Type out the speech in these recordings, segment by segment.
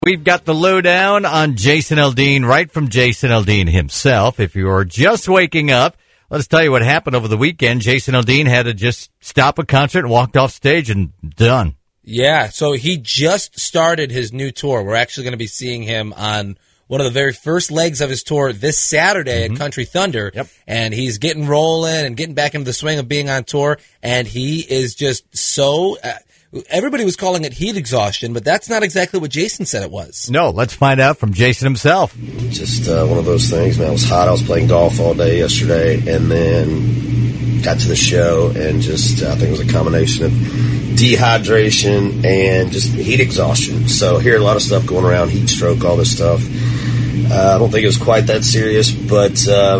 We've got the lowdown on Jason Aldean, right from Jason Aldean himself. If you are just waking up, let's tell you what happened over the weekend. Jason Aldean had to just stop a concert and walked off stage and done. Yeah, so he just started his new tour. We're actually going to be seeing him on one of the very first legs of his tour this Saturday at Country Thunder. Yep. And he's getting rolling and getting back into the swing of being on tour. And he is just so... everybody was calling it heat exhaustion, but that's not exactly what Jason said it was. No, let's find out from Jason himself. Just one of those things, man. It was hot. I was playing golf all day yesterday, and then got to the show, and just I think it was a combination of dehydration and just heat exhaustion. So I hear a lot of stuff going around, heat stroke, all this stuff. I don't think it was quite that serious, but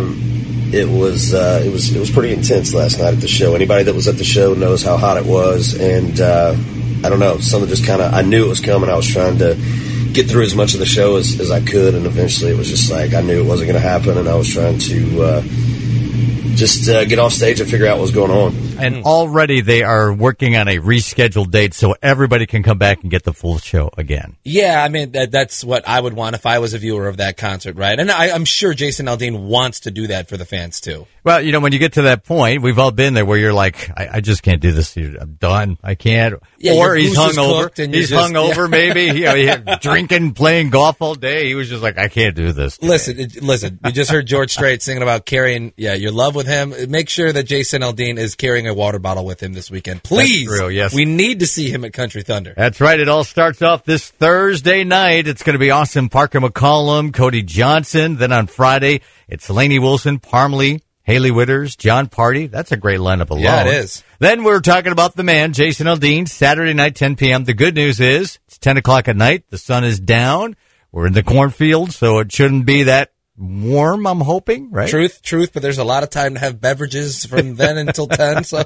it was pretty intense last night at the show. Anybody that was at the show knows how hot it was, and I don't know, something just kind of, I knew it was coming. I was trying to get through as much of the show as I could, and eventually it was just like I knew it wasn't going to happen, and I was trying to just get off stage and figure out what was going on. And already they are working on a rescheduled date so everybody can come back and get the full show again. Yeah, I mean, that's what I would want if I was a viewer of that concert, right? And I'm sure Jason Aldean wants to do that for the fans, too. Well, you know, when you get to that point, we've all been there where you're like, I just can't do this. I'm done. I can't. Yeah, or he's hungover. He's hungover, maybe. He had drinking, playing golf all day. He was just like, I can't do this today. Listen. You just heard George Strait singing about carrying, your love with him. Make sure that Jason Aldean is carrying a water bottle with him this weekend. Please. That's true, yes. We need to see him at Country Thunder. That's right. It all starts off this Thursday night. It's going to be awesome. Parker McCollum, Cody Johnson. Then on Friday, it's Lainey Wilson, Parmley, Haley Witters, John Party. That's a great lineup alone. Yeah, it is. Then we're talking about the man, Jason Aldean, Saturday night, 10 p.m. The good news is it's 10 o'clock at night. The sun is down. We're in the cornfield, so it shouldn't be that warm, I'm hoping, right? Truth, but there's a lot of time to have beverages from then until 10. So.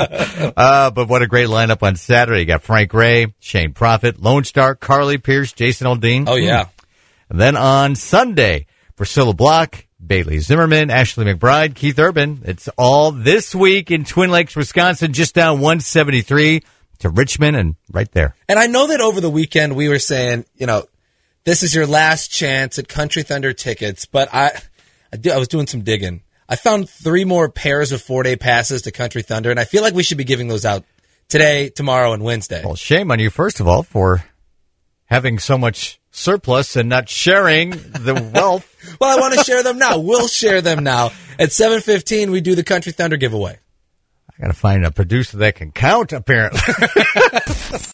But what a great lineup on Saturday. You got Frank Ray, Shane Prophet, Lone Star, Carly Pierce, Jason Aldean. Oh, yeah. And then on Sunday, Priscilla Block, Bailey Zimmerman, Ashley McBride, Keith Urban. It's all this week in Twin Lakes, Wisconsin, just down 173 to Richmond and right there. And I know that over the weekend we were saying, this is your last chance at Country Thunder tickets, but I was doing some digging. I found 3 more pairs of 4-day passes to Country Thunder, and I feel like we should be giving those out today, tomorrow, and Wednesday. Well, shame on you, first of all, for having so much surplus and not sharing the wealth. Well, I want to share them now. We'll share them now. At 7:15, we do the Country Thunder giveaway. I got to find a producer that can count, apparently.